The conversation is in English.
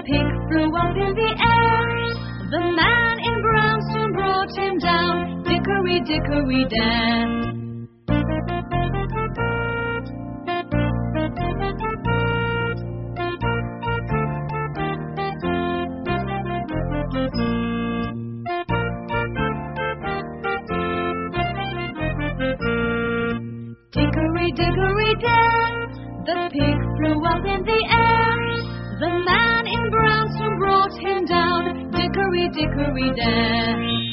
pig flew up in the air. The man in brown soon brought him down. Dickory, dickory, down. Dickory, dickory, down. The pig flew up in the air. The man in brown soon brought him down. Dickory, dickory, down.